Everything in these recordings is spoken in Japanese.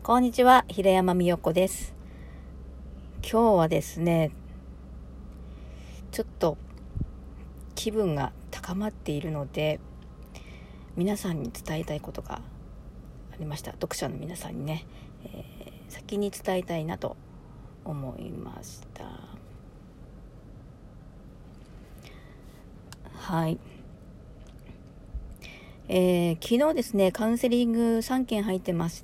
こんにちは、平山美代子です。今日はですね、ちょっと気分が高まっているので、皆さんに伝えたいことがありました。読者の皆さんにね、先に伝えたいなと思いました。はい。昨日ですね、カウンセリング3件入ってまして、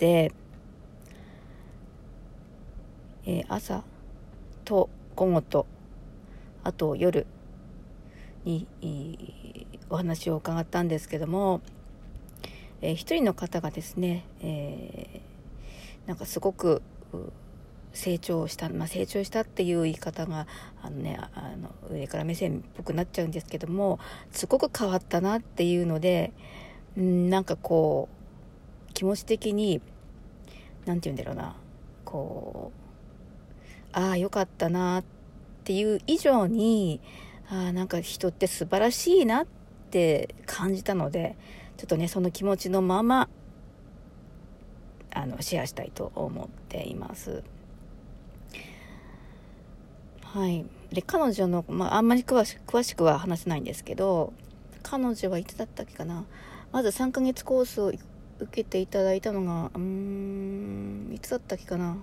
朝と午後とあと夜にお話を伺ったんですけども、一人の方がですね、なんかすごく成長したっていう言い方が上から目線っぽくなっちゃうんですけども、すごく変わったなっていうので、なんかこう気持ち的になんて言うんだろうな、こう良かったなっていう以上に、なんか人って素晴らしいなって感じたので、ちょっとねその気持ちのままシェアしたいと思っています。はい。で、彼女の、あんまり詳しくは話せないんですけど、彼女はいつだったっけかな。まず3ヶ月コースを受けていただいたのがいつだったっけかな。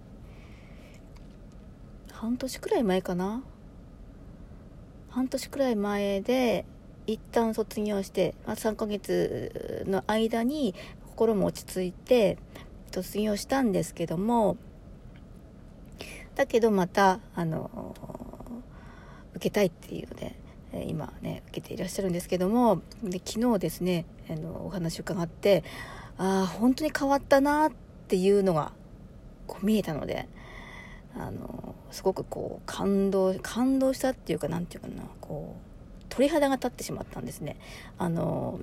半年くらい前かな。半年くらい前で一旦卒業して、3ヶ月の間に心も落ち着いて卒業したんですけども、だけどまた受けたいっていうので、今ね受けていらっしゃるんですけども、で昨日ですねお話を伺って、本当に変わったなっていうのがこう見えたので、すごくこう感動したっていうか、なんていうかな、こう鳥肌が立ってしまったんですね。なん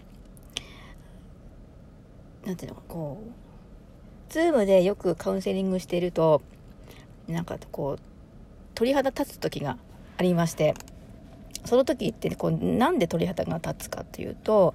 ていうのか、こうズームでよくカウンセリングしていると、なんかこう鳥肌立つ時がありまして、その時ってこうなんで鳥肌が立つかっていうと、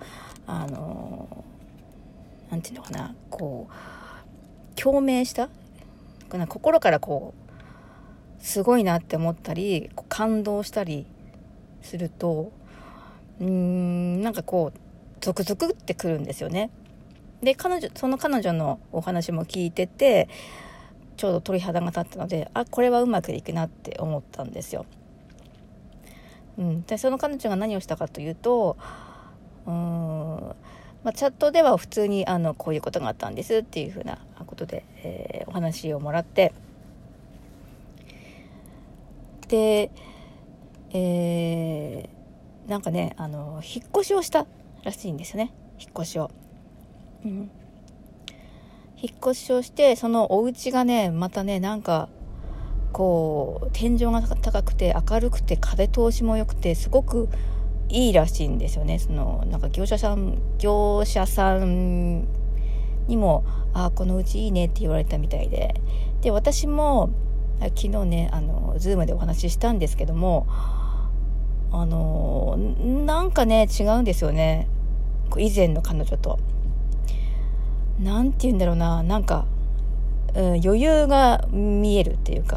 なんていうのかな、こう共鳴した心からこうすごいなって思ったり感動したりすると、なんかこうゾクゾクってくるんですよね。でその彼女のお話も聞いてて、ちょうど鳥肌が立ったので、これはうまくいくなって思ったんですよ。でその彼女が何をしたかというと、チャットでは普通にこういうことがあったんですっていうふうなことで、お話をもらって、で、なんかね引っ越しをしたらしいんですよね。引っ越しをして、そのお家がねまたね、なんかこう天井が高くて明るくて風通しも良くてすごくいいらしいんですよね。なんか業者さんにもこのうちいいねって言われたみたいで、私も昨日ねズームでお話ししたんですけども、なんかね違うんですよね、以前の彼女と。なんて言うんだろうな、なんか、余裕が見えるっていうか、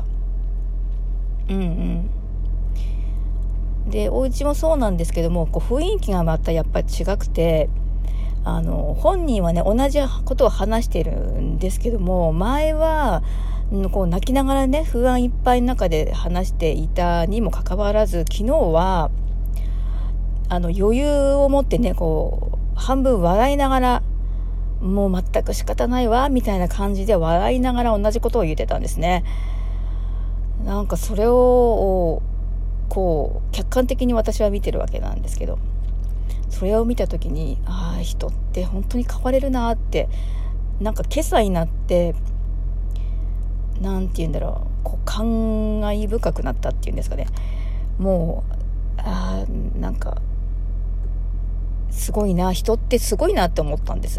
でお家もそうなんですけども、こう雰囲気がまたやっぱり違くて、本人はね同じことを話しているんですけども、前はこう泣きながらね不安いっぱいの中で話していたにもかかわらず、昨日は余裕を持ってね、こう半分笑いながら、もう全く仕方ないわみたいな感じで笑いながら同じことを言ってたんですね。なんかそれをこう客観的に私は見てるわけなんですけど、それを見た時に人って本当に変われるなって、なんか今朝になって、なんて言うんだろう、こう感慨深くなったっていうんですかね。もうなんかすごいな、人ってすごいなって思ったんです。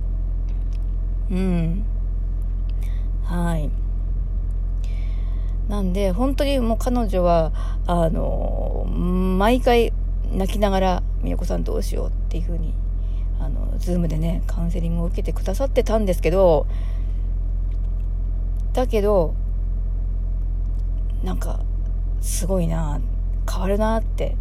はい。なんで本当にもう彼女は毎回泣きながら、美代子さんどうしようっていう風にズームでねカウンセリングを受けてくださってたんですけど、 だけどなんかすごいな、変わるなって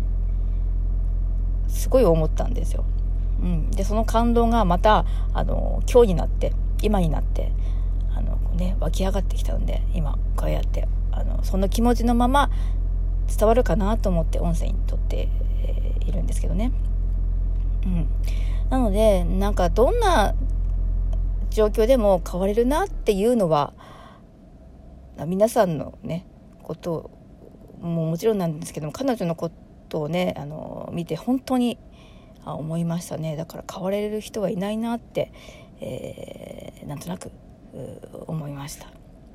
すごい思ったんですよ。でその感動がまた今日になって今になって湧き上がってきたので、今こうやってその気持ちのまま伝わるかなと思って音声にとって、いるんですけどね。なのでなんかどんな状況でも変われるなっていうのは皆さんのねことももちろんなんですけども、彼女のことをね見て本当に思いましたね。だから変われる人はいないなって、なんとなく思いました。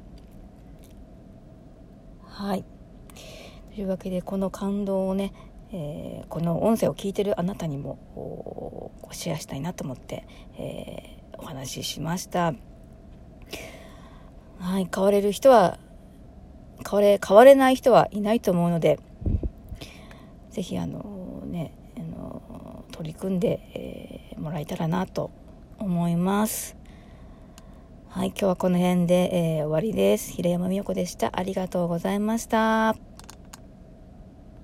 はい、というわけでこの感動をね、この音声を聞いてるあなたにもシェアしたいなと思って、お話ししました。はい、変われる人は変われない人はいないと思うので、ぜひ取り組んで、もらえたらなと思います。はい、今日はこの辺で、終わりです。平山美代子でした。ありがとうございました。